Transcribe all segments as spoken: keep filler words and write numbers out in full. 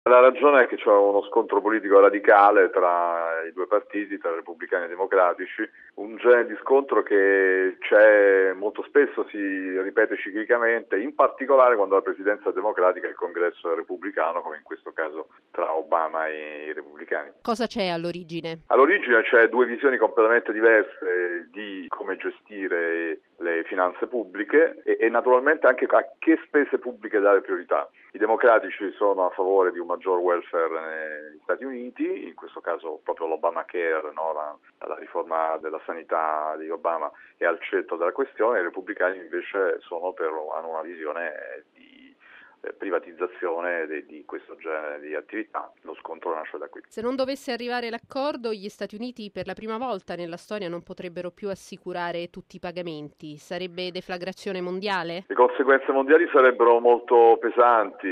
La ragione è che c'è uno scontro politico radicale tra i due partiti, tra repubblicani e democratici, un genere di scontro che c'è molto spesso, si ripete ciclicamente, in particolare quando la presidenza è democratica e il congresso è repubblicano, come in questo caso tra Obama e i repubblicani. Cosa c'è all'origine? All'origine c'è due visioni completamente diverse di come gestire le finanze pubbliche e, e naturalmente anche a che spese pubbliche dare priorità. I democratici sono a favore di un maggior welfare negli Stati Uniti, in questo caso proprio l'Obamacare, no? la, la riforma della sanità di Obama è al centro della questione, i repubblicani invece sono per, hanno una visione di privatizzazione di, di questo genere di attività. Lo scontro nasce da qui. Se non dovesse arrivare l'accordo, gli Stati Uniti per la prima volta nella storia non potrebbero più assicurare tutti i pagamenti. Sarebbe deflagrazione mondiale? Le conseguenze mondiali sarebbero molto pesanti.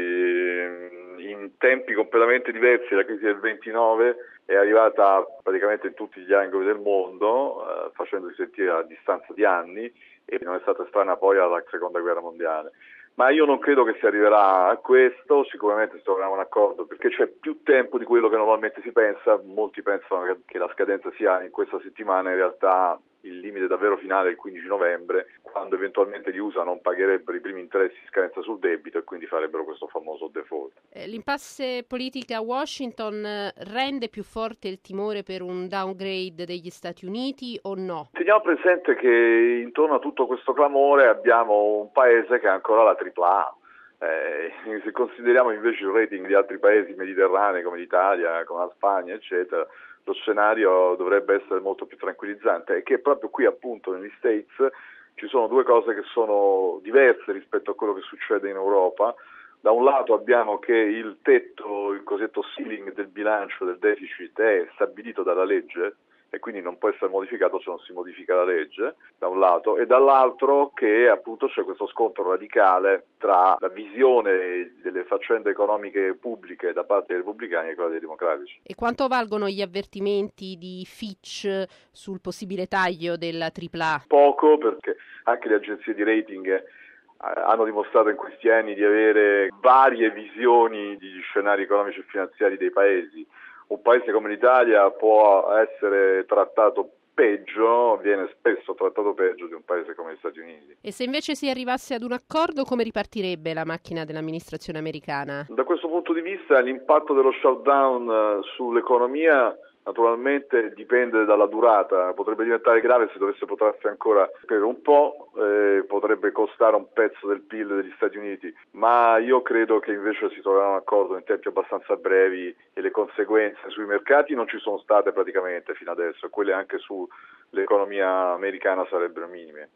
In tempi completamente diversi, la crisi del ventinove è arrivata praticamente in tutti gli angoli del mondo, eh, facendosi sentire a distanza di anni, e non è stata estranea poi alla seconda guerra mondiale. Ma io non credo che si arriverà a questo, sicuramente si troverà un accordo perché c'è più tempo di quello che normalmente si pensa, molti pensano che la scadenza sia in questa settimana, in realtà il limite davvero finale è il quindici novembre, quando eventualmente gli U S A non pagherebbero i primi interessi di scadenza sul debito e quindi farebbero questo famoso default. L'impasse politica a Washington rende più forte il timore per un downgrade degli Stati Uniti o no? Teniamo presente che intorno a tutto questo clamore abbiamo un paese che ha ancora la tripla A. Eh, se consideriamo invece il rating di altri paesi mediterranei come l'Italia, come la Spagna, eccetera, lo scenario dovrebbe essere molto più tranquillizzante e che proprio qui appunto negli States ci sono due cose che sono diverse rispetto a quello che succede in Europa. Da un lato abbiamo che il tetto, il cosiddetto ceiling del bilancio del deficit è stabilito dalla legge e quindi non può essere modificato se non si modifica la legge, da un lato, e dall'altro che appunto c'è questo scontro radicale tra la visione delle faccende economiche pubbliche da parte dei repubblicani e quella dei democratici. E quanto valgono gli avvertimenti di Fitch sul possibile taglio della tripla A? Poco, perché anche le agenzie di rating hanno dimostrato in questi anni di avere varie visioni di scenari economici e finanziari dei paesi. Un paese come l'Italia può essere trattato peggio, viene spesso trattato peggio di un paese come gli Stati Uniti. E se invece si arrivasse ad un accordo, come ripartirebbe la macchina dell'amministrazione americana? Da questo punto di vista l'impatto dello shutdown sull'economia naturalmente dipende dalla durata, potrebbe diventare grave se dovesse protrarsi ancora per un po', eh, potrebbe costare un pezzo del P I L degli Stati Uniti, ma io credo che invece si troverà un accordo in tempi abbastanza brevi e le conseguenze sui mercati non ci sono state praticamente fino adesso, quelle anche sull'economia americana sarebbero minime.